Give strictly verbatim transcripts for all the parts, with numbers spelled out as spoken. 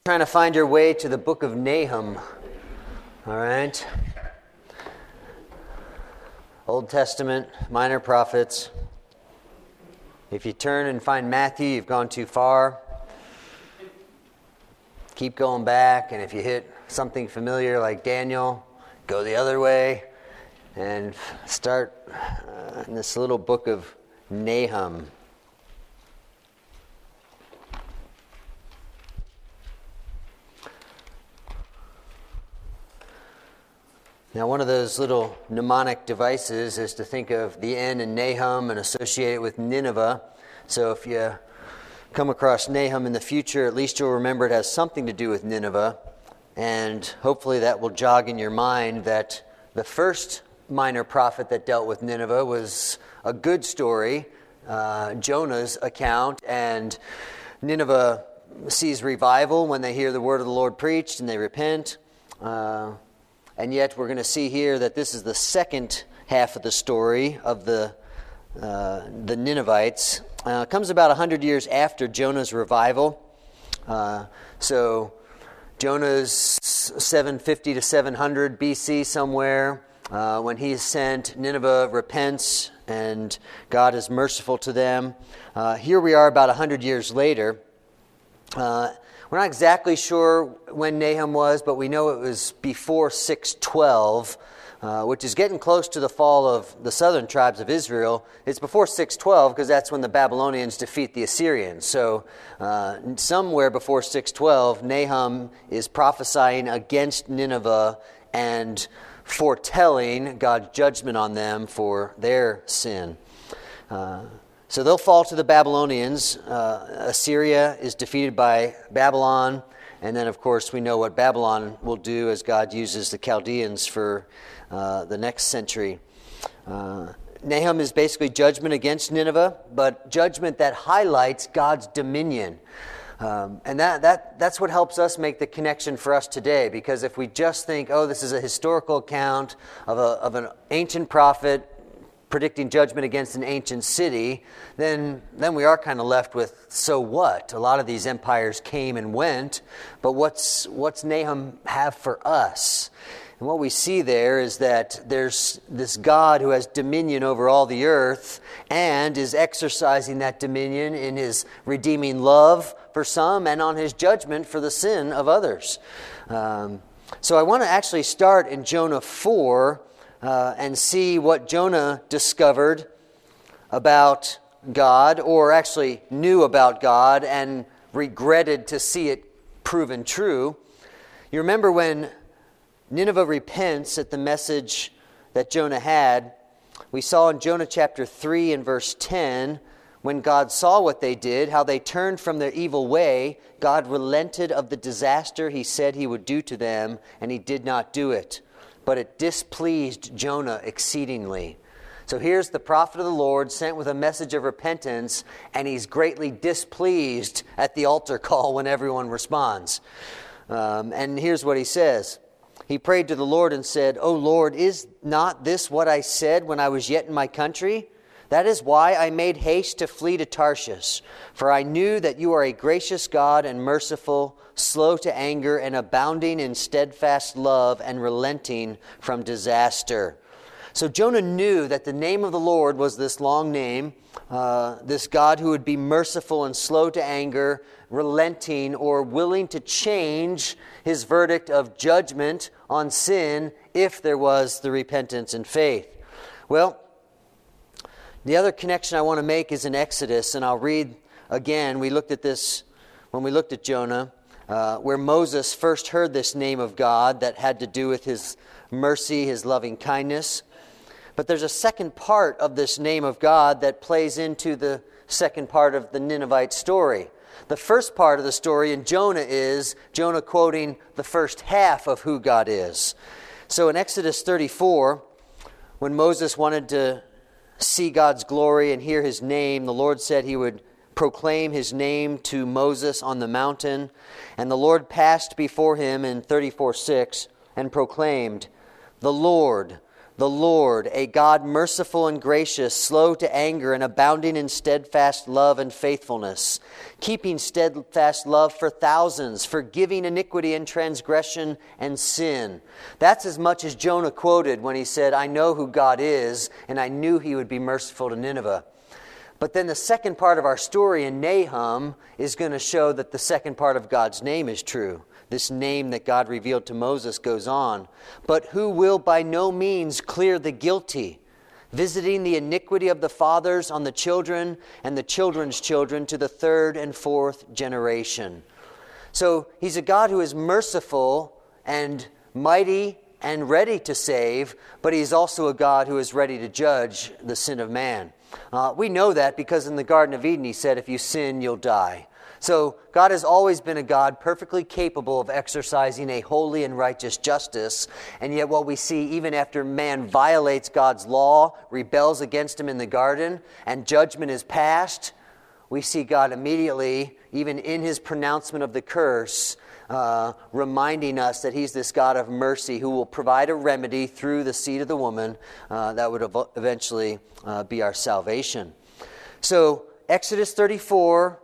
Trying to find your way to the book of Nahum. All right. Old Testament, minor prophets. If you turn and find Matthew, you've gone too far. Keep going back, and if you hit something familiar like Daniel, go the other way and start uh, in this little book of Nahum. Now, one of those little mnemonic devices is to think of the N in Nahum and associate it with Nineveh. So if you come across Nahum in the future, at least you'll remember it has something to do with Nineveh. And hopefully that will jog in your mind that the first minor prophet that dealt with Nineveh was a good story, uh, Jonah's account. And Nineveh sees revival when they hear the word of the Lord preached and they repent. Uh, And yet we're going to see here that this is the second half of the story of the uh, the Ninevites. Uh, it comes about one hundred years after Jonah's revival. Uh, so Jonah's seven fifty to seven hundred B C somewhere. Uh, when he is sent, Nineveh repents and God is merciful to them. Uh, here we are about one hundred years later. Uh, We're not exactly sure when Nahum was, but we know it was before six twelve, uh, which is getting close to the fall of the southern tribes of Israel. It's before six twelve because that's when the Babylonians defeat the Assyrians. So uh, somewhere before six twelve, Nahum is prophesying against Nineveh and foretelling God's judgment on them for their sin. Uh, So they'll fall to the Babylonians. Uh, Assyria is defeated by Babylon. And then, of course, we know what Babylon will do as God uses the Chaldeans for uh, the next century. Uh, Nahum is basically judgment against Nineveh, but judgment that highlights God's dominion. Um, and that, that that's what helps us make the connection for us today. Because if we just think, oh, this is a historical account of, a, of an ancient prophet predicting judgment against an ancient city, then then we are kind of left with, so what? A lot of these empires came and went, but what's what's Nahum have for us? And what we see there is that there's this God who has dominion over all the earth and is exercising that dominion in his redeeming love for some and on his judgment for the sin of others. Um, so I want to actually start in Jonah four, Uh, and see what Jonah discovered about God, or actually knew about God and regretted to see it proven true. You remember when Nineveh repents at the message that Jonah had, we saw in Jonah chapter three and verse ten, when God saw what they did, how they turned from their evil way, God relented of the disaster he said he would do to them, and he did not do it. But it displeased Jonah exceedingly. So here's the prophet of the Lord sent with a message of repentance, and he's greatly displeased at the altar call when everyone responds. Um, and here's what he says. He prayed to the Lord and said, O Lord, is not this what I said when I was yet in my country? That is why I made haste to flee to Tarshish, for I knew that you are a gracious God and merciful, slow to anger, and abounding in steadfast love, and relenting from disaster. So Jonah knew that the name of the Lord was this long name, uh, this God who would be merciful and slow to anger, relenting, or willing to change his verdict of judgment on sin if there was the repentance and faith. Well, the other connection I want to make is in Exodus, and I'll read again. We looked at this when we looked at Jonah, uh, where Moses first heard this name of God that had to do with his mercy, his loving kindness. But there's a second part of this name of God that plays into the second part of the Ninevite story. The first part of the story in Jonah is Jonah quoting the first half of who God is. So in Exodus thirty-four, when Moses wanted to see God's glory and hear his name, the Lord said he would proclaim his name to Moses on the mountain. And the Lord passed before him in thirty-four six and proclaimed, The Lord, the Lord, a God merciful and gracious, slow to anger and abounding in steadfast love and faithfulness, keeping steadfast love for thousands, forgiving iniquity and transgression and sin. That's as much as Jonah quoted when he said, I know who God is, and I knew he would be merciful to Nineveh. But then the second part of our story in Nahum is going to show that the second part of God's name is true. This name that God revealed to Moses goes on. But who will by no means clear the guilty, visiting the iniquity of the fathers on the children and the children's children to the third and fourth generation. So he's a God who is merciful and mighty and ready to save, but he's also a God who is ready to judge the sin of man. Uh, we know that because in the Garden of Eden he said, if you sin, you'll die. So God has always been a God perfectly capable of exercising a holy and righteous justice. And yet what we see even after man violates God's law, rebels against him in the garden, and judgment is passed, we see God immediately, even in his pronouncement of the curse, uh, reminding us that he's this God of mercy who will provide a remedy through the seed of the woman uh, that would ev- eventually uh, be our salvation. So Exodus thirty-four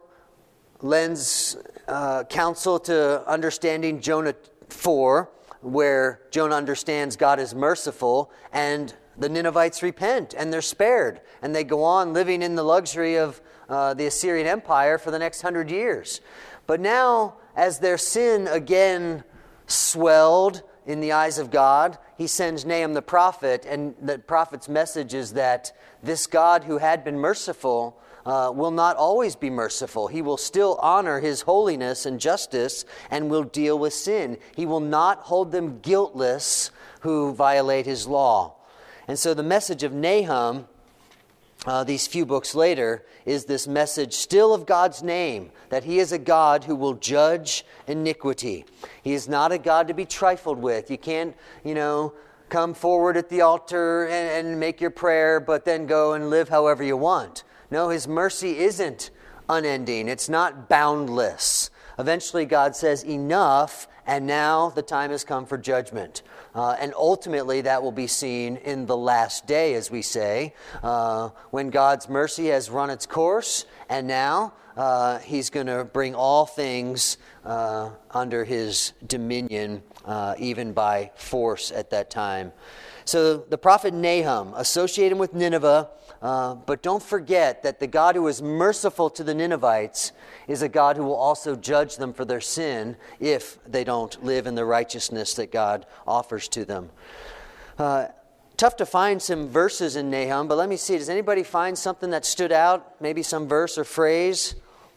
lends uh, counsel to understanding Jonah four, where Jonah understands God is merciful, and the Ninevites repent, and they're spared, and they go on living in the luxury of uh, the Assyrian Empire for the next hundred years. But now, as their sin again swelled in the eyes of God, he sends Nahum the prophet, and the prophet's message is that this God who had been merciful Uh, will not always be merciful. He will still honor his holiness and justice and will deal with sin. He will not hold them guiltless who violate his law. And so the message of Nahum, uh, these few books later, is this message still of God's name, that he is a God who will judge iniquity. He is not a God to be trifled with. You can't, you know, come forward at the altar and, and make your prayer, but then go and live however you want. No, his mercy isn't unending. It's not boundless. Eventually God says, enough, and now the time has come for judgment. Uh, and ultimately that will be seen in the last day, as we say, uh, when God's mercy has run its course, and now uh, he's going to bring all things uh, under his dominion, uh, even by force at that time. So the prophet Nahum, associate him with Nineveh, Uh, but don't forget that the God who is merciful to the Ninevites is a God who will also judge them for their sin if they don't live in the righteousness that God offers to them. Uh, tough to find some verses in Nahum, but let me see. Does anybody find something that stood out? Maybe some verse or phrase?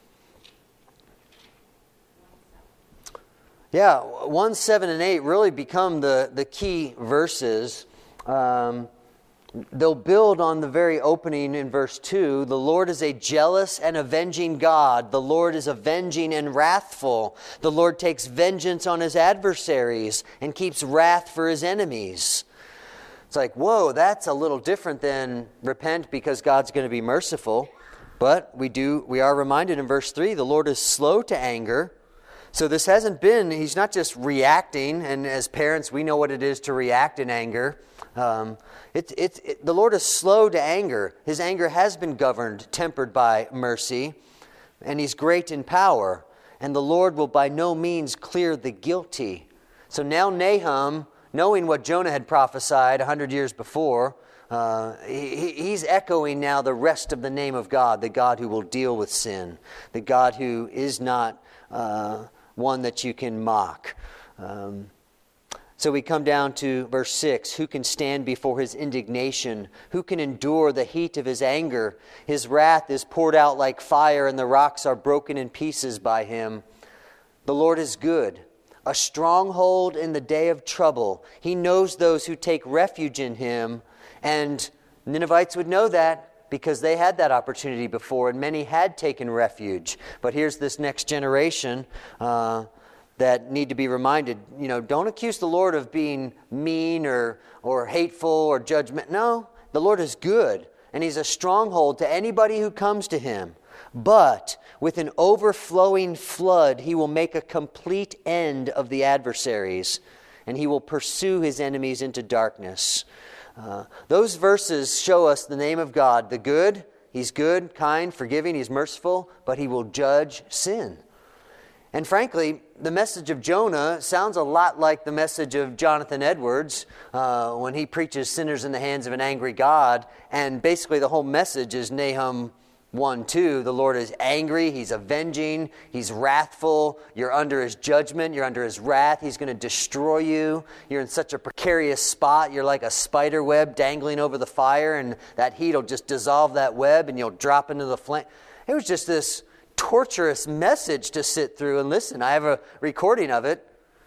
Yeah, one, seven, and eight really become the, the key verses. Um They'll build on the very opening in verse two. The Lord is a jealous and avenging God. The Lord is avenging and wrathful. The Lord takes vengeance on his adversaries and keeps wrath for his enemies. It's like, whoa, that's a little different than repent because God's going to be merciful. But we do, we are reminded in verse three, the Lord is slow to anger. So this hasn't been, he's not just reacting, and as parents we know what it is to react in anger. Um, it, it, it, the Lord is slow to anger. His anger has been governed, tempered by mercy, and he's great in power. And the Lord will by no means clear the guilty. So now Nahum, knowing what Jonah had prophesied a hundred years before, uh, he, he's echoing now the rest of the name of God, the God who will deal with sin, the God who is not uh, one that you can mock. Um, So we come down to verse six. Who can stand before his indignation? Who can endure the heat of his anger? His wrath is poured out like fire, and the rocks are broken in pieces by him. The Lord is good, a stronghold in the day of trouble. He knows those who take refuge in him. And Ninevites would know that because they had that opportunity before, and many had taken refuge. But here's this next generation uh that need to be reminded, you know, don't accuse the Lord of being mean or or hateful or judgment. No, the Lord is good, and he's a stronghold to anybody who comes to him. But with an overflowing flood, he will make a complete end of the adversaries, and he will pursue his enemies into darkness. Uh, those verses show us the name of God, the good. He's good, kind, forgiving, He's merciful, but He will judge sin. And frankly, the message of Jonah sounds a lot like the message of Jonathan Edwards uh, when he preaches sinners in the hands of an angry God. And basically the whole message is Nahum one two. The Lord is angry, He's avenging, He's wrathful, you're under His judgment, you're under His wrath, He's going to destroy you. You're in such a precarious spot, you're like a spider web dangling over the fire, and that heat will just dissolve that web and you'll drop into the flame. It was just this torturous message to sit through and listen. I have a recording of it,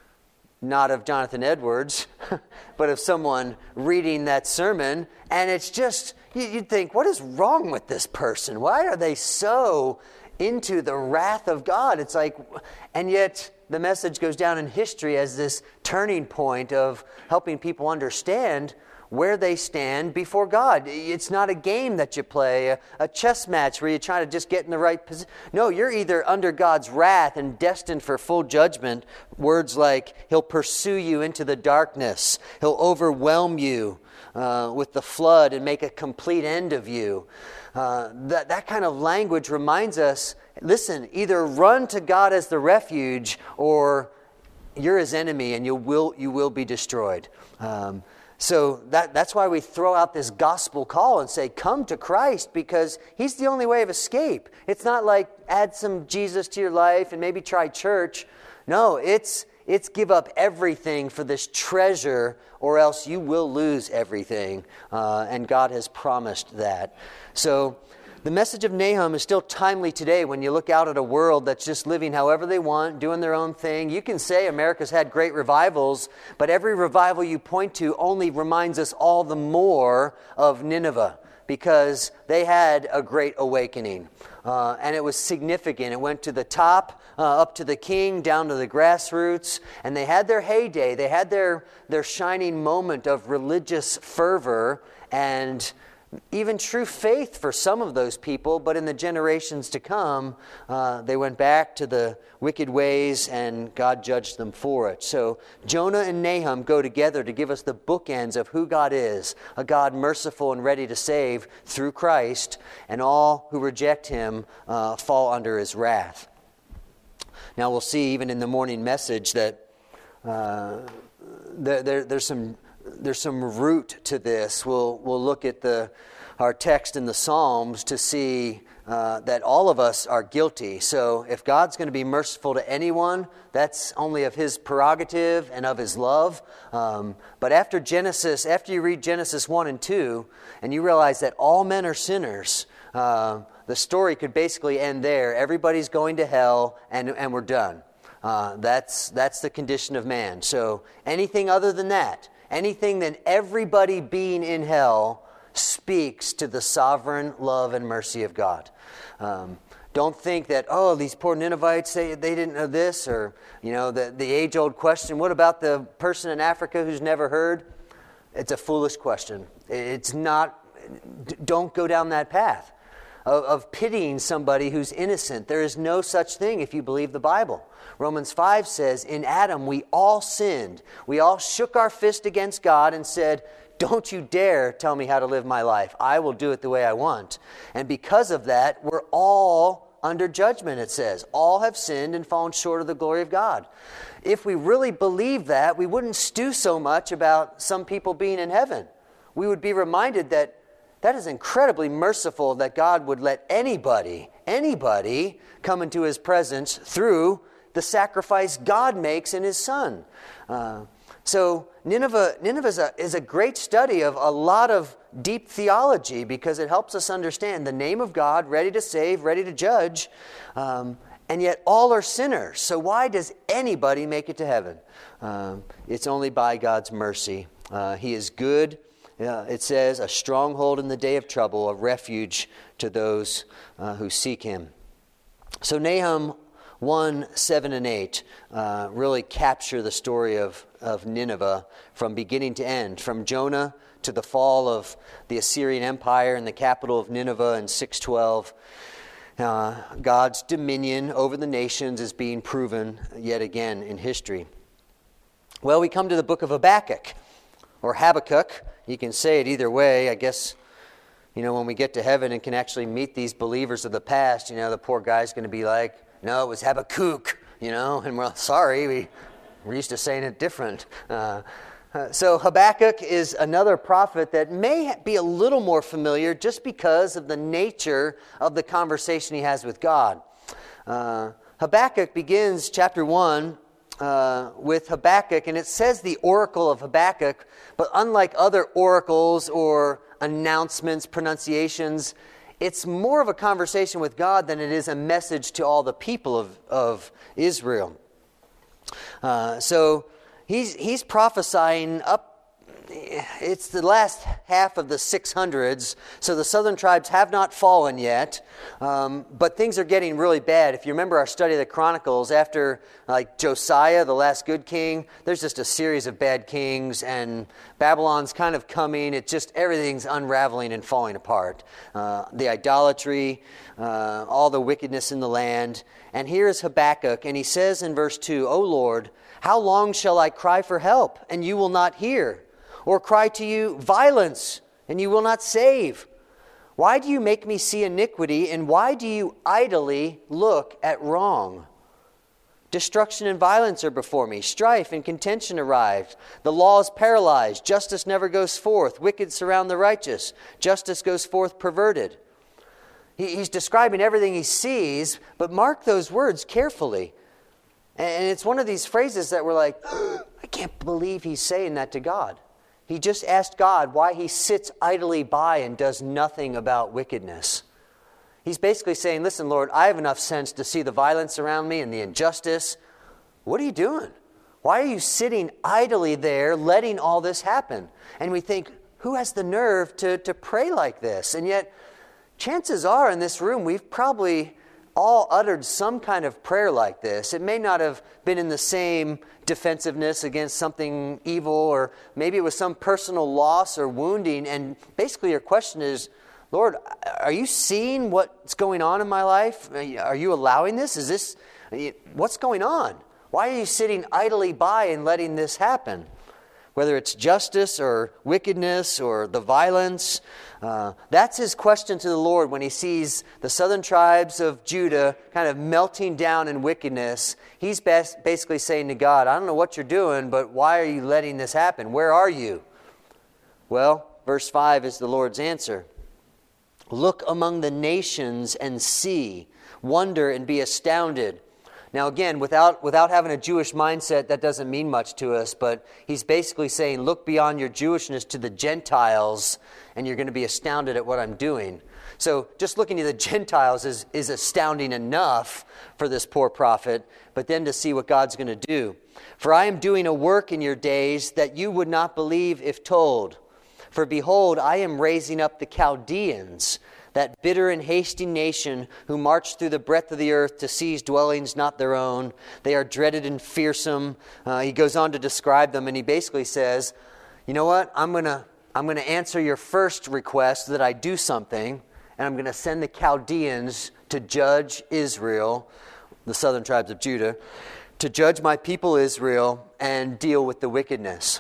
not of Jonathan Edwards, but of someone reading that sermon, and it's just, you'd think, what is wrong with this person? Why are they so into the wrath of God? It's like, and yet the message goes down in history as this turning point of helping people understand where they stand before God. It's not a game that you play, a, a chess match where you try to just get in the right position. No, you're either under God's wrath and destined for full judgment. Words like, He'll pursue you into the darkness. He'll overwhelm you uh, with the flood and make a complete end of you. Uh, that, that kind of language reminds us, listen, either run to God as the refuge or you're His enemy and you will, you will be destroyed. Um, So that, that's why we throw out this gospel call and say, come to Christ, because He's the only way of escape. It's not like add some Jesus to your life and maybe try church. No, it's it's give up everything for this treasure, or else you will lose everything. Uh, and God has promised that. So the message of Nahum is still timely today when you look out at a world that's just living however they want, doing their own thing. You can say America's had great revivals, but every revival you point to only reminds us all the more of Nineveh, because they had a great awakening. Uh, and it was significant. It went to the top, uh, up to the king, down to the grassroots. And they had their heyday. They had their, their shining moment of religious fervor and even true faith for some of those people, but in the generations to come, uh, they went back to the wicked ways and God judged them for it. So Jonah and Nahum go together to give us the bookends of who God is, a God merciful and ready to save through Christ, and all who reject Him uh, fall under His wrath. Now we'll see even in the morning message that uh, there, there, there's some There's some root to this. We'll we'll look at the our text in the Psalms to see uh, that all of us are guilty. So if God's going to be merciful to anyone, that's only of His prerogative and of His love. Um, but after Genesis, after you read Genesis one and two, and you realize that all men are sinners, uh, the story could basically end there. Everybody's going to hell, and and we're done. Uh, that's that's the condition of man. So anything other than that, anything than everybody being in hell, speaks to the sovereign love and mercy of God. Um, don't think that, oh, these poor Ninevites, they, they didn't know this, or, you know, the, the age-old question, what about the person in Africa who's never heard? It's a foolish question. It's not, don't go down that path of, of pitying somebody who's innocent. There is no such thing if you believe the Bible. Romans five says, in Adam we all sinned. We all shook our fist against God and said, don't you dare tell me how to live my life. I will do it the way I want. And because of that, we're all under judgment, it says. All have sinned and fallen short of the glory of God. If we really believe that, we wouldn't stew so much about some people being in heaven. We would be reminded that that is incredibly merciful that God would let anybody, anybody come into His presence through the sacrifice God makes in His Son. Uh, so Nineveh, Nineveh is, a, is a great study of a lot of deep theology, because it helps us understand the name of God, ready to save, ready to judge, um, and yet all are sinners. So why does anybody make it to heaven? Um, it's only by God's mercy. Uh, he is good. Uh, it says, a stronghold in the day of trouble, a refuge to those uh, who seek Him. So Nahum one, seven, and eight uh, really capture the story of, of Nineveh from beginning to end, from Jonah to the fall of the Assyrian Empire and the capital of Nineveh in six twelve. Uh, God's dominion over the nations is being proven yet again in history. Well, we come to the book of Habakkuk. or Habakkuk. You can say it either way. I guess, you know, when we get to heaven and can actually meet these believers of the past, you know, the poor guy's going to be like, no, it was Habakkuk, you know, and we're sorry, we, we're used to saying it different. Uh, uh, so Habakkuk is another prophet that may be a little more familiar just because of the nature of the conversation he has with God. Uh, Habakkuk begins chapter one uh, with Habakkuk, and it says the oracle of Habakkuk, but unlike other oracles or announcements, pronunciations, it's more of a conversation with God than it is a message to all the people of, of Israel. Uh, so he's he's prophesying up. It's the last half of the six hundreds, so the southern tribes have not fallen yet, um, but things are getting really bad. If you remember our study of the Chronicles, after like Josiah, the last good king, there's just a series of bad kings, and Babylon's kind of coming. It just, everything's unraveling and falling apart. Uh, the idolatry, uh, all the wickedness in the land. And here is Habakkuk, and he says in verse two, O Lord, how long shall I cry for help, and you will not hear? Or cry to you, violence, and you will not save? Why do you make me see iniquity, and why do you idly look at wrong? Destruction and violence are before me. Strife and contention arrive. The law is paralyzed. Justice never goes forth. Wicked surround the righteous. Justice goes forth perverted. He, he's describing everything he sees, but mark those words carefully. And it's one of these phrases that we're like, I can't believe he's saying that to God. He just asked God why he sits idly by and does nothing about wickedness. He's basically saying, listen, Lord, I have enough sense to see the violence around me and the injustice. What are you doing? Why are you sitting idly there letting all this happen? And we think, who has the nerve to, to pray like this? And yet, chances are in this room, we've probably all uttered some kind of prayer like this. It may not have been in the same defensiveness against something evil, or maybe it was some personal loss or wounding. And basically your question is, Lord, are you seeing what's going on in my life? Are you allowing this? Is this, what's going on? Why are you sitting idly by and letting this happen? Whether it's justice or wickedness or the violence, uh, that's his question to the Lord when he sees the southern tribes of Judah kind of melting down in wickedness. He's bas- basically saying to God, I don't know what you're doing, but why are you letting this happen? Where are you? Well, verse five is the Lord's answer. Look among the nations and see, wonder and be astounded. Now again, without without having a Jewish mindset, that doesn't mean much to us, but he's basically saying, look beyond your Jewishness to the Gentiles, and you're going to be astounded at what I'm doing. So just looking to the Gentiles is, is astounding enough for this poor prophet, but then to see what God's going to do. For I am doing a work in your days that you would not believe if told. For behold, I am raising up the Chaldeans, that bitter and hasty nation who march through the breadth of the earth to seize dwellings not their own. They are dreaded and fearsome. Uh, he goes on to describe them, and he basically says, you know what, I'm going to I'm going to answer your first request that I do something, and I'm going to send the Chaldeans to judge Israel, the southern tribes of Judah, to judge my people Israel and deal with the wickedness.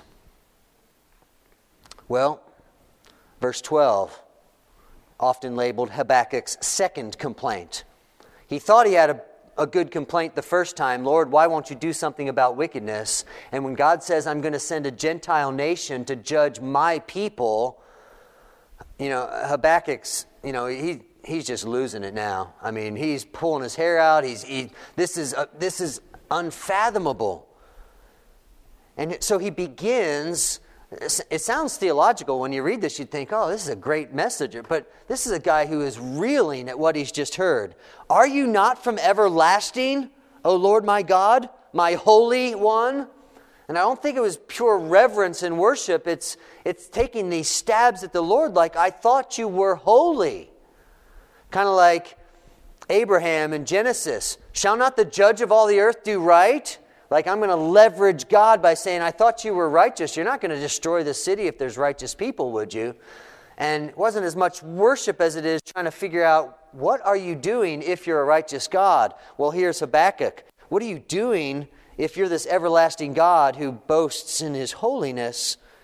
Well, verse twelve, often labeled Habakkuk's second complaint. He thought he had a, a good complaint the first time. Lord, why won't you do something about wickedness? And when God says, I'm going to send a Gentile nation to judge my people, you know, Habakkuk's, you know, he he's just losing it now. I mean, he's pulling his hair out. He's he, this is uh, this is unfathomable. And so he begins. It sounds theological. When you read this, you'd think, oh, this is a great message. But this is a guy who is reeling at what he's just heard. Are you not from everlasting, O Lord my God, my Holy One? And I don't think it was pure reverence and worship. It's, it's taking these stabs at the Lord like, I thought you were holy. Kind of like Abraham in Genesis. Shall not the judge of all the earth do right? Like, I'm going to leverage God by saying, I thought you were righteous. You're not going to destroy the city if there's righteous people, would you? And it wasn't as much worship as it is trying to figure out, what are you doing if you're a righteous God? Well, here's Habakkuk. What are you doing if you're this everlasting God who boasts in his holiness?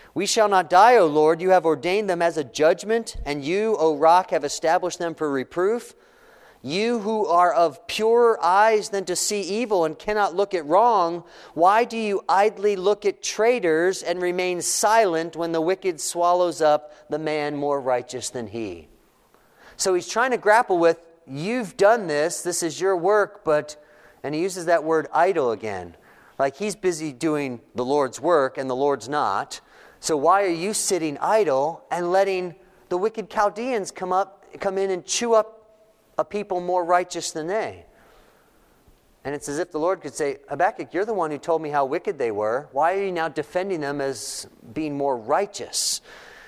We shall not die, O Lord. You have ordained them as a judgment, and you, O rock, have established them for reproof. You who are of purer eyes than to see evil and cannot look at wrong, why do you idly look at traitors and remain silent when the wicked swallows up the man more righteous than he? So he's trying to grapple with, you've done this, this is your work, but, and he uses that word idle again. Like he's busy doing the Lord's work and the Lord's not. So why are you sitting idle and letting the wicked Chaldeans come up, come in and chew up a people more righteous than they? And it's as if the Lord could say, Habakkuk, you're the one who told me how wicked they were. Why are you now defending them as being more righteous?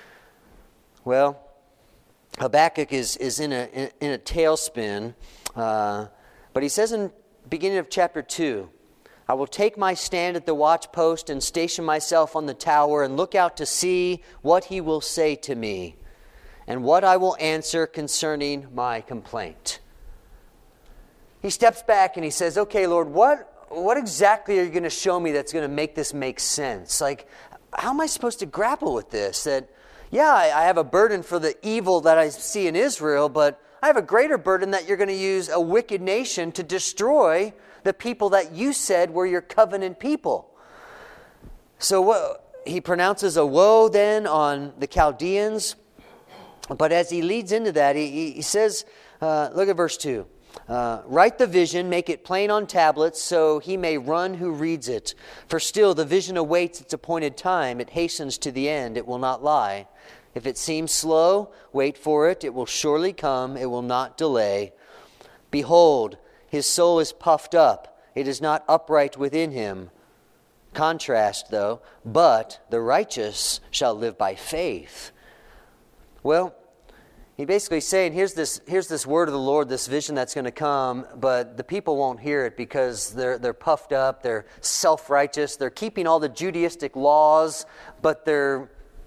Well, Habakkuk is, is in a in, in a tailspin, uh, but he says in beginning of chapter two, I will take my stand at the watchpost and station myself on the tower and look out to see what he will say to me and what I will answer concerning my complaint. He steps back and he says, okay, Lord, what, what exactly are you going to show me that's going to make this make sense? Like, how am I supposed to grapple with this? That, yeah, I, I have a burden for the evil that I see in Israel, but I have a greater burden that you're going to use a wicked nation to destroy the people that you said were your covenant people. So what, he pronounces a woe then on the Chaldeans. But as he leads into that, he, he says, uh, look at verse two. Uh, Write the vision, make it plain on tablets, so he may run who reads it. For still the vision awaits its appointed time. It hastens to the end. It will not lie. If it seems slow, wait for it. It will surely come. It will not delay. Behold, his soul is puffed up. It is not upright within him. Contrast, though, but the righteous shall live by faith. Well, he basically saying, here's this here's this word of the Lord, this vision that's going to come, but the people won't hear it because they're they're puffed up, they're self-righteous, they're keeping all the Judaistic laws, but they're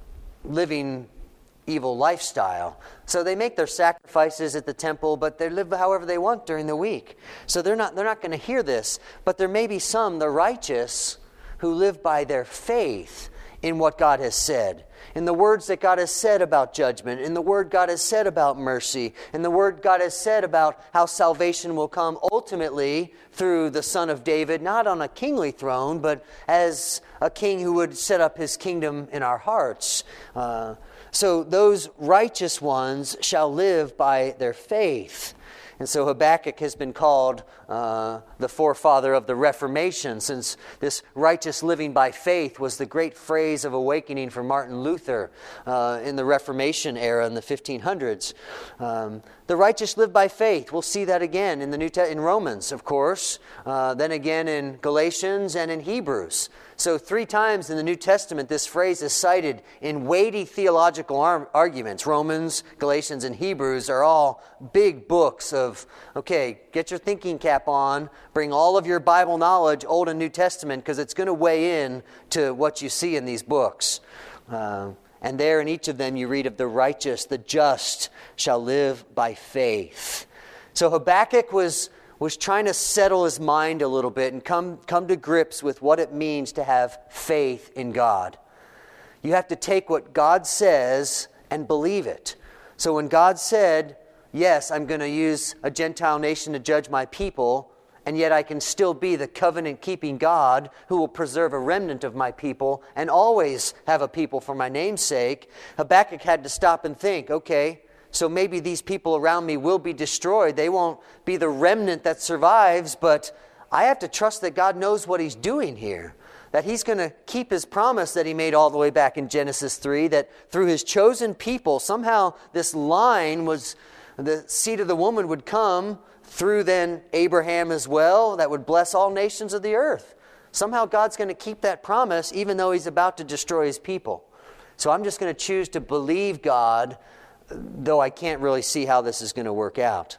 living evil lifestyle. So they make their sacrifices at the temple, but they live however they want during the week. So they're not they're not going to hear this. But there may be some, the righteous, who live by their faith in what God has said, in the words that God has said about judgment, in the word God has said about mercy, in the word God has said about how salvation will come ultimately through the Son of David, not on a kingly throne, but as a king who would set up his kingdom in our hearts. Uh, so those righteous ones shall live by their faith. And so Habakkuk has been called uh, the forefather of the Reformation, since this righteous living by faith was the great phrase of awakening for Martin Luther uh, in the Reformation era in the fifteen hundreds. Um, the righteous live by faith. We'll see that again in the New Te- in Romans, of course, uh, then again in Galatians and in Hebrews. So three times in the New Testament, this phrase is cited in weighty theological ar- arguments. Romans, Galatians, and Hebrews are all big books of, okay, get your thinking cap on, bring all of your Bible knowledge, Old and New Testament, because it's going to weigh in to what you see in these books. Uh, and there in each of them you read of the righteous, the just shall live by faith. So Habakkuk was... was trying to settle his mind a little bit and come, come to grips with what it means to have faith in God. You have to take what God says and believe it. So when God said, yes, I'm going to use a Gentile nation to judge my people, and yet I can still be the covenant-keeping God who will preserve a remnant of my people and always have a people for my name's sake, Habakkuk had to stop and think, okay, so maybe these people around me will be destroyed. They won't be the remnant that survives, but I have to trust that God knows what he's doing here. That he's going to keep his promise that he made all the way back in Genesis three, that through his chosen people, somehow this line was, the seed of the woman would come through then Abraham as well, that would bless all nations of the earth. Somehow God's going to keep that promise even though he's about to destroy his people. So I'm just going to choose to believe God, though I can't really see how this is going to work out.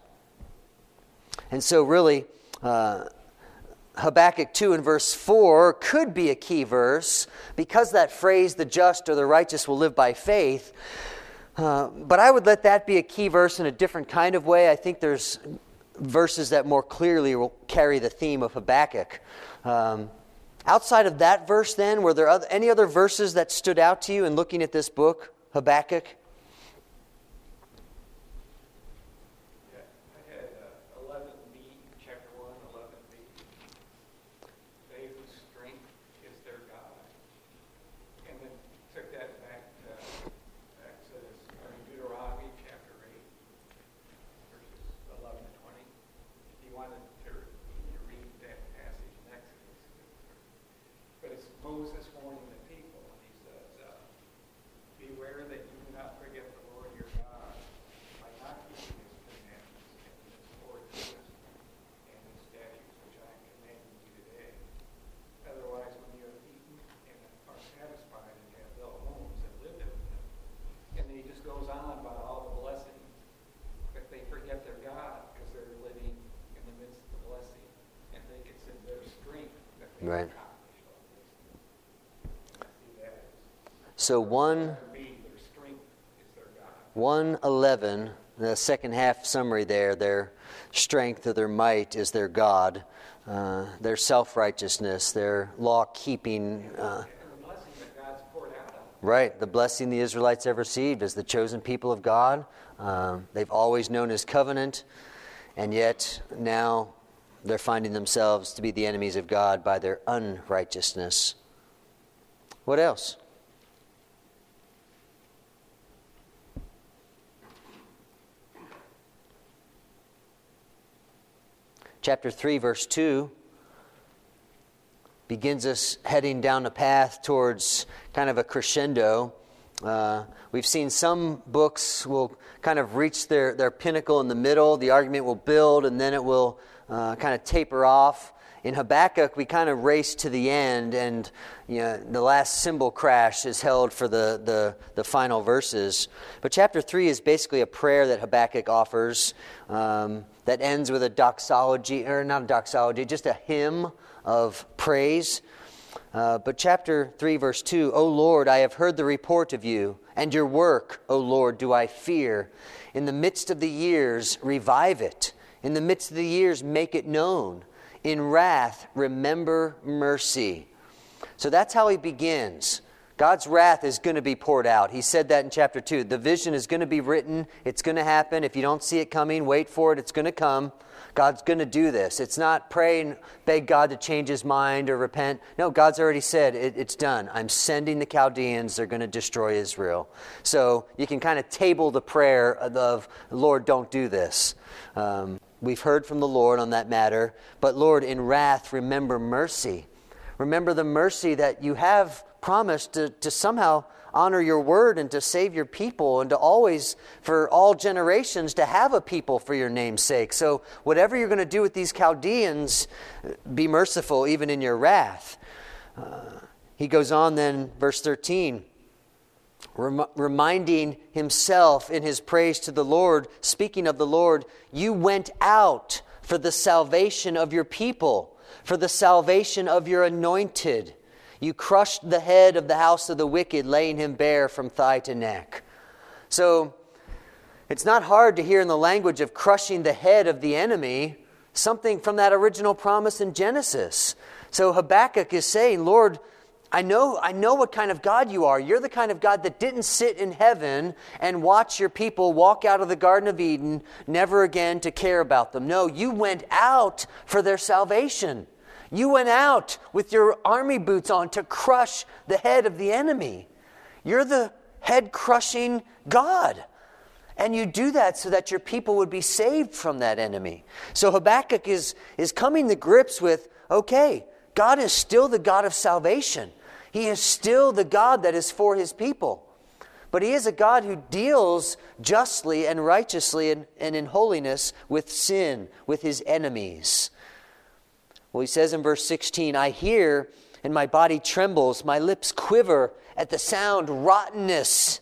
And so really, uh, Habakkuk two and verse four could be a key verse because that phrase, the just or the righteous will live by faith. Uh, but I would let that be a key verse in a different kind of way. I think there's verses that more clearly will carry the theme of Habakkuk. Um, outside of that verse then, were there other, any other verses that stood out to you in looking at this book, Habakkuk? Moses warning the people, and he says, uh, beware that you do not forget the Lord your God by not keeping his commandments and his ordinances and his statutes which I am commanding you today. Otherwise, when you have eaten and are satisfied and have built homes and lived in them, and then he just goes on about all the blessings, but they forget their God because they're living in the midst of the blessing and think it's in their strength that they Right. accomplish. So one, one eleven, the second half summary there, their strength or their might is their God, uh, their self-righteousness, their law-keeping. Uh, right, the blessing the Israelites have received as the chosen people of God. Um, they've always known His covenant, and yet now they're finding themselves to be the enemies of God by their unrighteousness. What else? Chapter three, verse two, begins us heading down a path towards kind of a crescendo. Uh, we've seen some books will kind of reach their, their pinnacle in the middle. The argument will build, and then it will uh, kind of taper off. In Habakkuk, we kind of race to the end, and you know, the last cymbal crash is held for the, the, the final verses. But chapter three is basically a prayer that Habakkuk offers um, that ends with a doxology, or not a doxology, just a hymn of praise. Uh, but chapter three, verse two, O Lord, I have heard the report of you, and your work, O Lord, do I fear. In the midst of the years, revive it. In the midst of the years, make it known. In wrath, remember mercy. So that's how he begins. God's wrath is going to be poured out. He said that in chapter two. The vision is going to be written. It's going to happen. If you don't see it coming, wait for it. It's going to come. God's going to do this. It's not pray and beg God to change his mind or repent. No, God's already said it, it's done. I'm sending the Chaldeans. They're going to destroy Israel. So you can kind of table the prayer of, Lord, don't do this. Um, we've heard from the Lord on that matter. But Lord, in wrath, remember mercy. Remember the mercy that you have promised to, to somehow honor your word and to save your people and to always, for all generations, to have a people for your name's sake. So whatever you're going to do with these Chaldeans, be merciful even in your wrath. Uh, he goes on then, verse thirteen, rem- reminding himself in his praise to the Lord, speaking of the Lord, you went out for the salvation of your people, for the salvation of your anointed. You crushed the head of the house of the wicked, laying him bare from thigh to neck. So it's not hard to hear in the language of crushing the head of the enemy something from that original promise in Genesis. So Habakkuk is saying, Lord, I know, I know what kind of God you are. You're the kind of God that didn't sit in heaven and watch your people walk out of the Garden of Eden, never again to care about them. No, you went out for their salvation. You went out with your army boots on to crush the head of the enemy. You're the head-crushing God. And you do that so that your people would be saved from that enemy. So Habakkuk is, is coming to grips with, okay, God is still the God of salvation. He is still the God that is for his people. But he is a God who deals justly and righteously and, and in holiness with sin, with his enemies. Well, he says in verse sixteen, I hear and my body trembles, my lips quiver at the sound, rottenness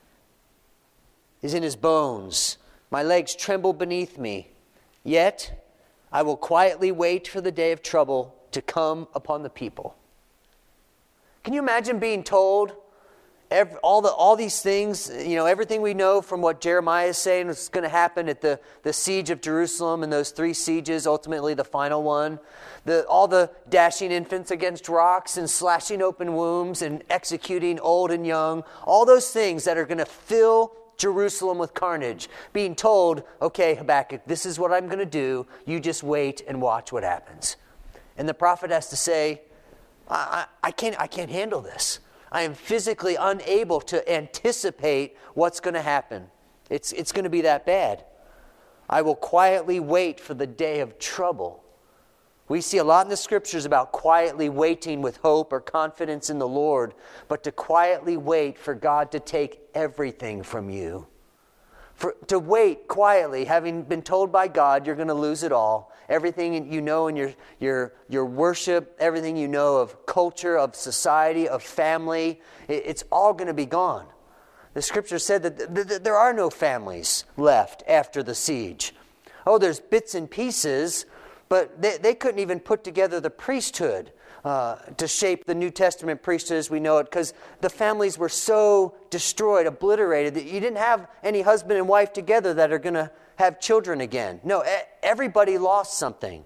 is in his bones. My legs tremble beneath me. Yet I will quietly wait for the day of trouble to come upon the people. Can you imagine being told every, all the all these things, you know, everything we know from what Jeremiah is saying is going to happen at the, the siege of Jerusalem and those three sieges, ultimately the final one. The, all the dashing infants against rocks and slashing open wombs and executing old and young. All those things that are going to fill Jerusalem with carnage. Being told, okay, Habakkuk, this is what I'm going to do. You just wait and watch what happens. And the prophet has to say, I, I, I can't, I can't handle this. I am physically unable to anticipate what's going to happen. It's, it's going to be that bad. I will quietly wait for the day of trouble. We see a lot in the scriptures about quietly waiting with hope or confidence in the Lord, but to quietly wait for God to take everything from you. For, to wait quietly, having been told by God you're going to lose it all. Everything you know in your, your, your worship, everything you know of culture, of society, of family, it, it's all going to be gone. The scripture said that th- th- there are no families left after the siege. Oh, there's bits and pieces, but they, they couldn't even put together the priesthood uh, to shape the New Testament priesthood as we know it, because the families were so destroyed, obliterated, that you didn't have any husband and wife together that are going to have children again. No, everybody lost something,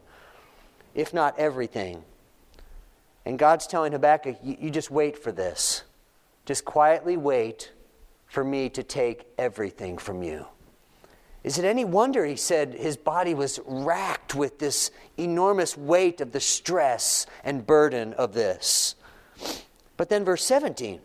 if not everything. And God's telling Habakkuk, you, you just wait for this. Just quietly wait for me to take everything from you. Is it any wonder, he said, his body was racked with this enormous weight of the stress and burden of this? But then verse seventeen,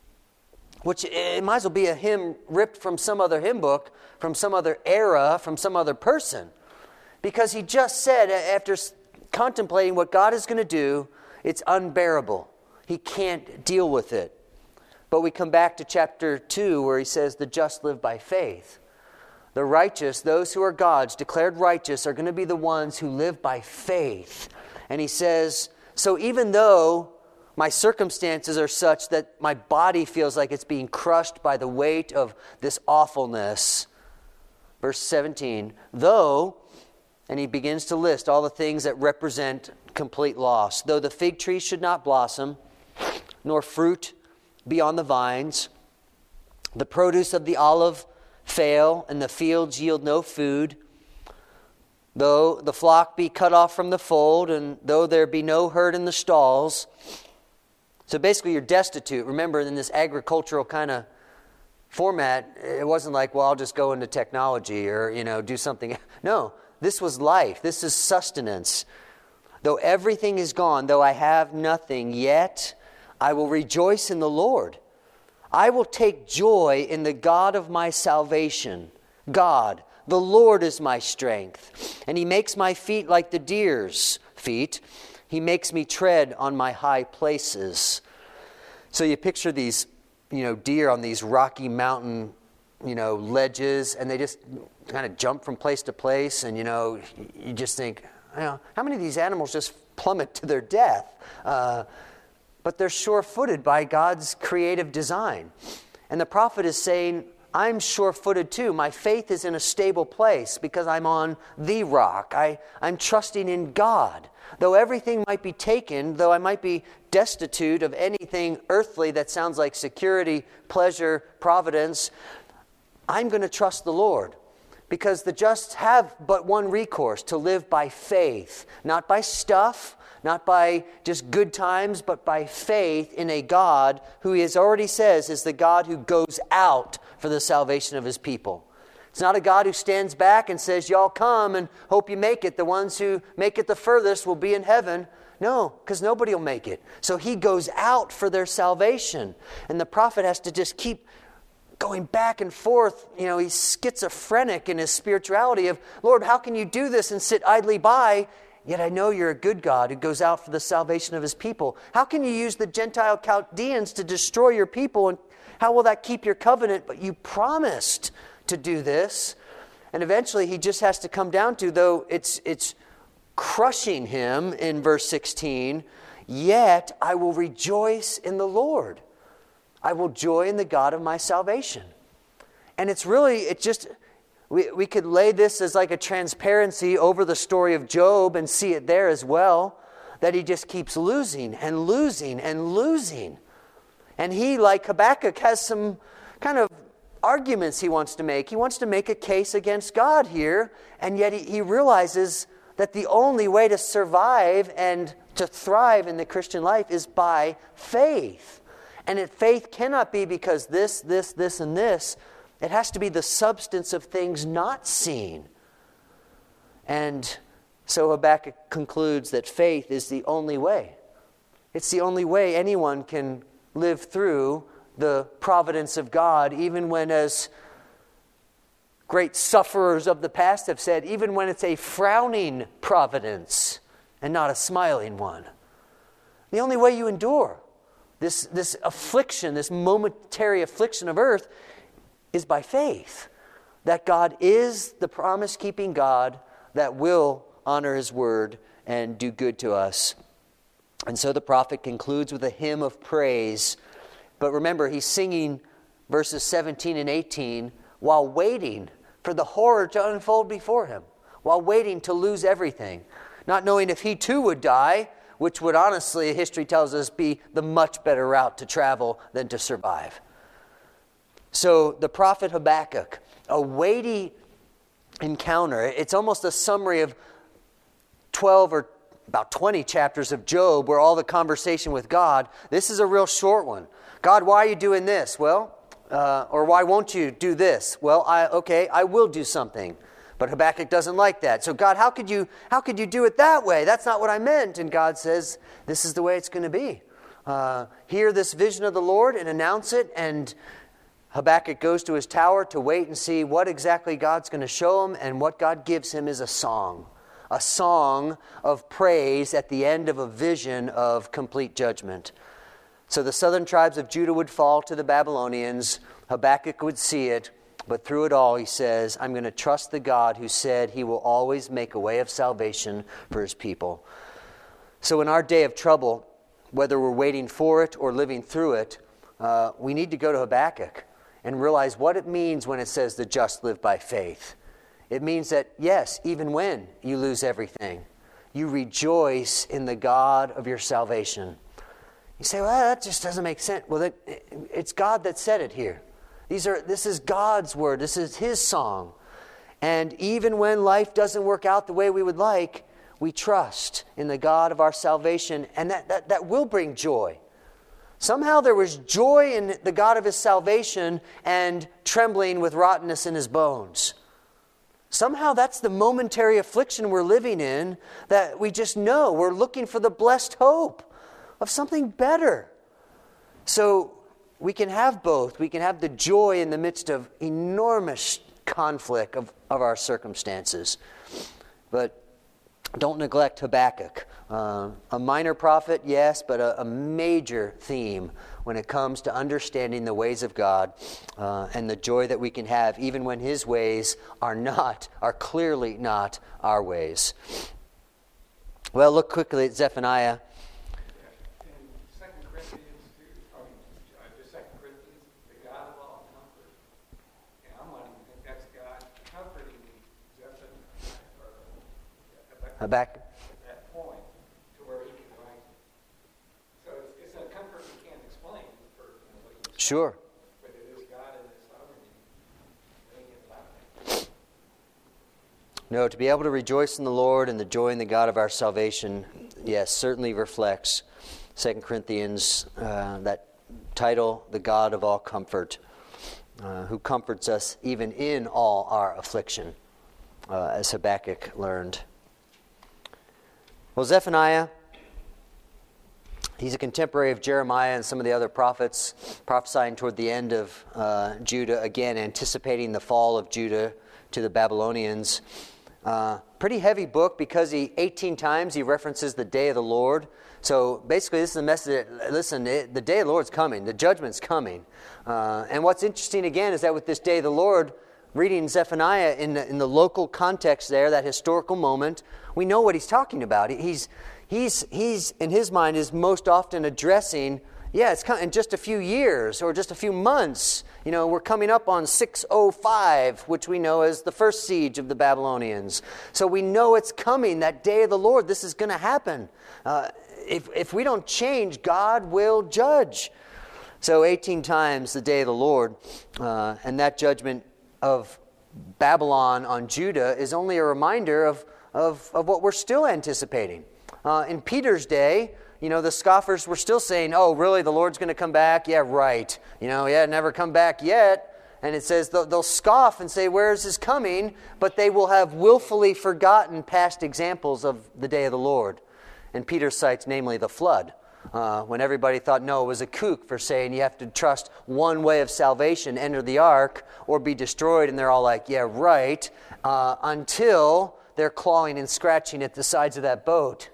which it might as well be a hymn ripped from some other hymn book, from some other era, from some other person. Because he just said, after contemplating what God is going to do, it's unbearable. He can't deal with it. But we come back to chapter two where he says, the just live by faith. The righteous, those who are God's, declared righteous, are going to be the ones who live by faith. And he says, so even though my circumstances are such that my body feels like it's being crushed by the weight of this awfulness, verse seventeen, though, and he begins to list all the things that represent complete loss, though the fig tree should not blossom, nor fruit be on the vines, the produce of the olive fail, and the fields yield no food, though the flock be cut off from the fold, and though there be no herd in the stalls. So basically you're destitute. Remember, in this agricultural kind of format, it wasn't like, well, I'll just go into technology or, you know, do something. No, this was life. This is sustenance. Though everything is gone, though I have nothing, yet I will rejoice in the Lord. I will take joy in the God of my salvation. God, the Lord is my strength. And he makes my feet like the deer's feet. He makes me tread on my high places. So you picture these, you know, deer on these rocky mountain, you know, ledges, and they just kind of jump from place to place. And, you know, you just think, you know, how many of these animals just plummet to their death? Uh, But they're sure-footed by God's creative design. And the prophet is saying, I'm sure-footed too. My faith is in a stable place because I'm on the rock. I, I'm trusting in God. Though everything might be taken, though I might be destitute of anything earthly that sounds like security, pleasure, providence, I'm going to trust the Lord. Because the just have but one recourse, to live by faith, not by stuff, not by just good times, but by faith in a God who he has already says is the God who goes out for the salvation of his people. It's not a God who stands back and says, y'all come and hope you make it. The ones who make it the furthest will be in heaven. No, because nobody will make it. So he goes out for their salvation. And the prophet has to just keep going back and forth. You know, he's schizophrenic in his spirituality of, Lord, how can you do this and sit idly by? Yet I know you're a good God who goes out for the salvation of his people. How can you use the Gentile Chaldeans to destroy your people? And how will that keep your covenant? But you promised to do this. And eventually he just has to come down to, though it's it's crushing him in verse sixteen, yet I will rejoice in the Lord. I will joy in the God of my salvation. And it's really, it just... We, we could lay this as like a transparency over the story of Job and see it there as well, that he just keeps losing and losing and losing. And he, like Habakkuk, has some kind of arguments he wants to make. He wants to make a case against God here, and yet he, he realizes that the only way to survive and to thrive in the Christian life is by faith. And that faith cannot be because this, this, this, and this. It has to be the substance of things not seen. And so Habakkuk concludes that faith is the only way. It's the only way anyone can live through the providence of God, even when, as great sufferers of the past have said, even when it's a frowning providence and not a smiling one. The only way you endure this, this affliction, this momentary affliction of earth, is by faith. That God is the promise-keeping God that will honor His word and do good to us. And so the prophet concludes with a hymn of praise. But remember, he's singing verses seventeen and eighteen while waiting for the horror to unfold before him, while waiting to lose everything, not knowing if he too would die, which would honestly, history tells us, be the much better route to travel than to survive. So the prophet Habakkuk, a weighty encounter. It's almost a summary of twelve or about twenty chapters of Job, where all the conversation with God. This is a real short one. God, why are you doing this? Well, uh, or why won't you do this? Well, I okay, I will do something. But Habakkuk doesn't like that. So God, how could you how could you do it that way? That's not what I meant. And God says, this is the way it's going to be. Uh, hear this vision of the Lord and announce it. And Habakkuk goes to his tower to wait and see what exactly God's going to show him. And what God gives him is a song. A song of praise at the end of a vision of complete judgment. So the southern tribes of Judah would fall to the Babylonians. Habakkuk would see it. But through it all, he says, I'm going to trust the God who said He will always make a way of salvation for His people. So in our day of trouble, whether we're waiting for it or living through it, uh, we need to go to Habakkuk and realize what it means when it says the just live by faith. It means that, yes, even when you lose everything, you rejoice in the God of your salvation. You say, well, that just doesn't make sense. Well, that, it's God that said it here. These are. This is God's word. This is His song. And even when life doesn't work out the way we would like, we trust in the God of our salvation, and that, that, that will bring joy. Somehow there was joy in the God of His salvation and trembling with rottenness in His bones. Somehow that's the momentary affliction we're living in, that we just know we're looking for the blessed hope of something better. So we can have both. We can have the joy in the midst of enormous conflict of, of our circumstances. But don't neglect Habakkuk. Uh, a minor prophet, yes, but a, a major theme when it comes to understanding the ways of God uh, and the joy that we can have even when His ways are not, are clearly not our ways. Well, look quickly at Zephaniah. Habakkuk. At that point, to where he can write. So it's, it's a comfort we can't explain for you know, what he's Sure. saying, but it is God in His sovereignty bringing it about. No, to be able to rejoice in the Lord and the joy in the God of our salvation, yes, certainly reflects Second Corinthians, uh, that title, the God of all comfort, uh, who comforts us even in all our affliction, uh, as Habakkuk learned. Well, Zephaniah, he's a contemporary of Jeremiah and some of the other prophets, prophesying toward the end of uh, Judah, again anticipating the fall of Judah to the Babylonians. Uh, pretty heavy book because he eighteen times he references the day of the Lord. So basically this is the message that, listen, it, the day of the Lord's coming. The judgment's coming. Uh, and what's interesting again is that with this day of the Lord, reading Zephaniah in the, in the local context there, that historical moment, we know what he's talking about. He's, he's, he's in his mind, is most often addressing, yeah, it's in just a few years or just a few months. You know, we're coming up on six oh five, which we know as the first siege of the Babylonians. So we know it's coming, that day of the Lord. This is going to happen. Uh, if, if we don't change, God will judge. So eighteen times the day of the Lord, uh, and that judgment of Babylon on Judah is only a reminder of, of, of what we're still anticipating. Uh, in Peter's day, you know, the scoffers were still saying, oh, really, the Lord's going to come back? Yeah, right. You know, yeah, never come back yet. And it says they'll, they'll scoff and say, where is his coming? But they will have willfully forgotten past examples of the day of the Lord. And Peter cites, namely, the flood. Uh, when everybody thought Noah was a kook for saying you have to trust one way of salvation, enter the ark, or be destroyed. And they're all like, yeah, right. Uh, until they're clawing and scratching at the sides of that boat.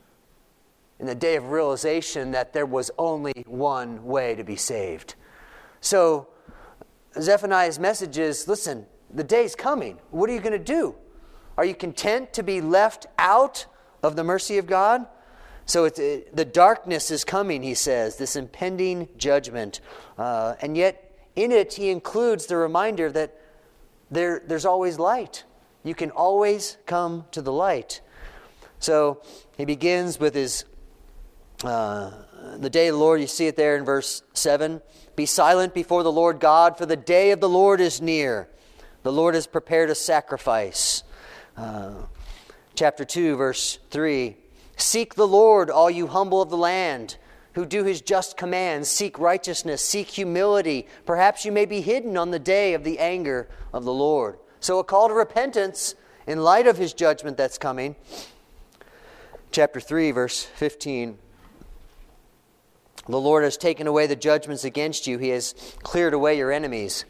In the day of realization that there was only one way to be saved. So Zephaniah's message is, listen, the day's coming. What are you going to do? Are you content to be left out of the mercy of God? So it's, it, the darkness is coming, he says, this impending judgment. Uh, and yet in it he includes the reminder that there, there's always light. You can always come to the light. So he begins with his, uh, the day of the Lord, you see it there in verse seven. Be silent before the Lord God, for the day of the Lord is near. The Lord has prepared a sacrifice. Uh, chapter two, verse three. Seek the Lord, all you humble of the land, who do his just commands. Seek righteousness, seek humility. Perhaps you may be hidden on the day of the anger of the Lord. So a call to repentance in light of his judgment that's coming. Chapter three, verse fifteen. The Lord has taken away the judgments against you. He has cleared away your enemies.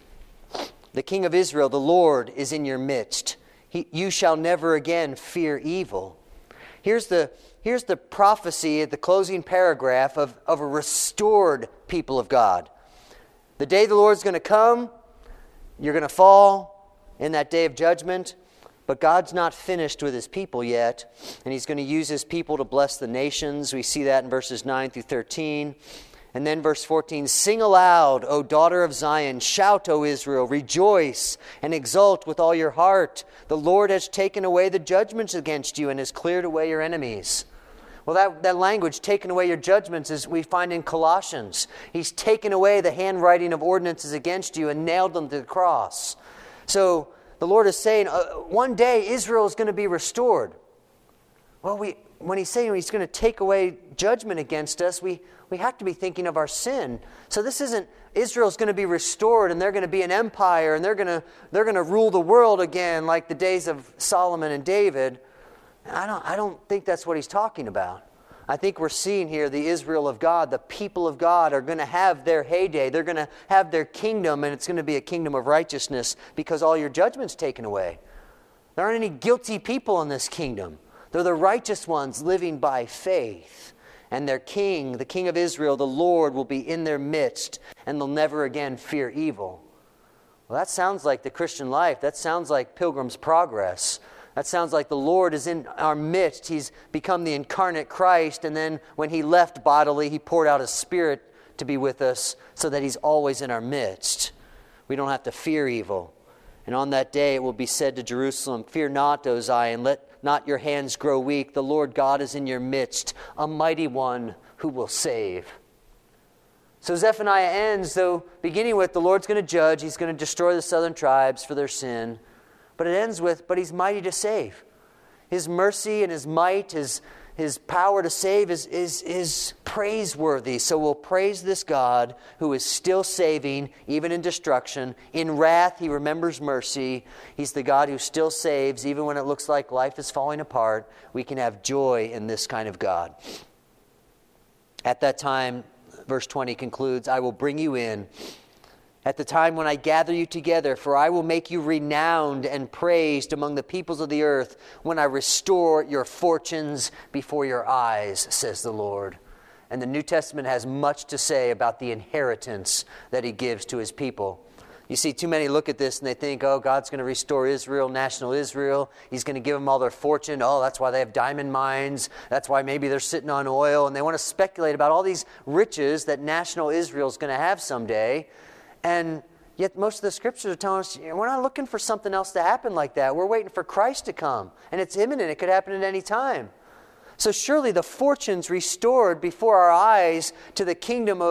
The King of Israel, the Lord, is in your midst. He, you shall never again fear evil. Here's the, here's the prophecy at the closing paragraph of, of a restored people of God. The day the Lord's going to come, you're going to fall in that day of judgment. But God's not finished with his people yet, and he's going to use his people to bless the nations. We see that in verses nine through thirteen. And then verse fourteen, sing aloud, O daughter of Zion. Shout, O Israel. Rejoice and exult with all your heart. The Lord has taken away the judgments against you and has cleared away your enemies. Well, that, that language, taken away your judgments, is we find in Colossians. He's taken away the handwriting of ordinances against you and nailed them to the cross. So the Lord is saying, uh, one day Israel is going to be restored. Well, we, when he's saying he's going to take away judgment against us, we, we have to be thinking of our sin. So this isn't Israel's going to be restored and they're going to be an empire and they're going to they're going to rule the world again like the days of Solomon and David. I don't I don't think that's what he's talking about. I think we're seeing here the Israel of God, the people of God are going to have their heyday. They're going to have their kingdom, and it's going to be a kingdom of righteousness because all your judgment's taken away. There aren't any guilty people in this kingdom. They're the righteous ones living by faith. And their king, the King of Israel, the Lord, will be in their midst, and they'll never again fear evil. Well, that sounds like the Christian life. That sounds like Pilgrim's Progress. That sounds like the Lord is in our midst. He's become the incarnate Christ, and then when he left bodily, he poured out his Spirit to be with us so that he's always in our midst. We don't have to fear evil. And on that day it will be said to Jerusalem, fear not, O Zion, let not your hands grow weak. The Lord God is in your midst, a mighty one who will save. So Zephaniah ends, though, beginning with the Lord's going to judge. He's going to destroy the southern tribes for their sin. But it ends with, but he's mighty to save. His mercy and his might, his, his power to save is, is, is praiseworthy. So we'll praise this God who is still saving, even in destruction. In wrath, he remembers mercy. He's the God who still saves, even when it looks like life is falling apart. We can have joy in this kind of God. At that time, verse twenty concludes, I will bring you in at the time when I gather you together, for I will make you renowned and praised among the peoples of the earth when I restore your fortunes before your eyes, says the Lord. And the New Testament has much to say about the inheritance that he gives to his people. You see, too many look at this and they think, oh, God's going to restore Israel, national Israel. He's going to give them all their fortune. Oh, that's why they have diamond mines. That's why maybe they're sitting on oil. And they want to speculate about all these riches that national Israel is going to have someday. And yet most of the scriptures are telling us, we're not looking for something else to happen like that. We're waiting for Christ to come. And it's imminent. It could happen at any time. So surely the fortunes restored before our eyes to the kingdom of,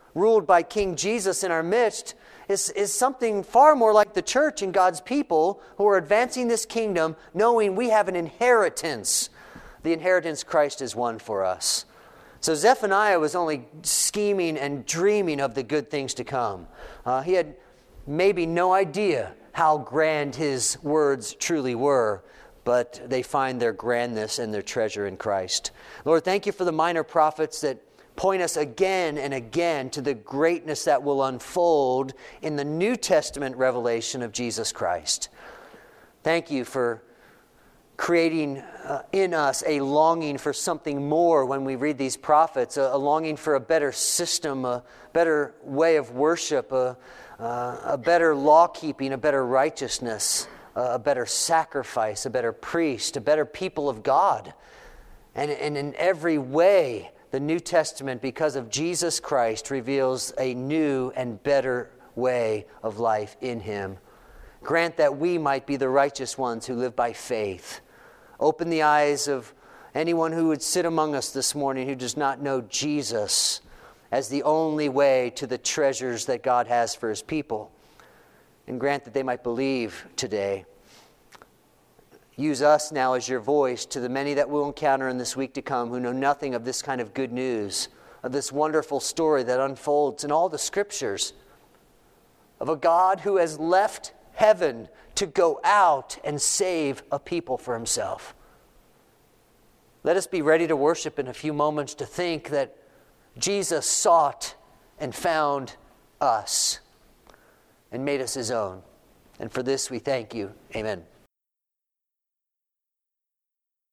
ruled by King Jesus in our midst, is, is something far more like the church and God's people who are advancing this kingdom, knowing we have an inheritance. The inheritance Christ has won for us. So Zephaniah was only scheming and dreaming of the good things to come. Uh, he had maybe no idea how grand his words truly were, but they find their grandness and their treasure in Christ. Lord, thank you for the minor prophets that point us again and again to the greatness that will unfold in the New Testament revelation of Jesus Christ. Thank you for creating uh, in us a longing for something more when we read these prophets, a, a longing for a better system, a better way of worship, a, uh, a better law-keeping, a better righteousness, a, a better sacrifice, a better priest, a better people of God. And, and in every way, the New Testament, because of Jesus Christ, reveals a new and better way of life in Him. Grant that we might be the righteous ones who live by faith. Open the eyes of anyone who would sit among us this morning who does not know Jesus as the only way to the treasures that God has for His people. And grant that they might believe today. Use us now as your voice to the many that we'll encounter in this week to come who know nothing of this kind of good news, of this wonderful story that unfolds in all the Scriptures, of a God who has left heaven to go out and save a people for Himself. Let us be ready to worship in a few moments, to think that Jesus sought and found us and made us His own. And for this we thank you. Amen.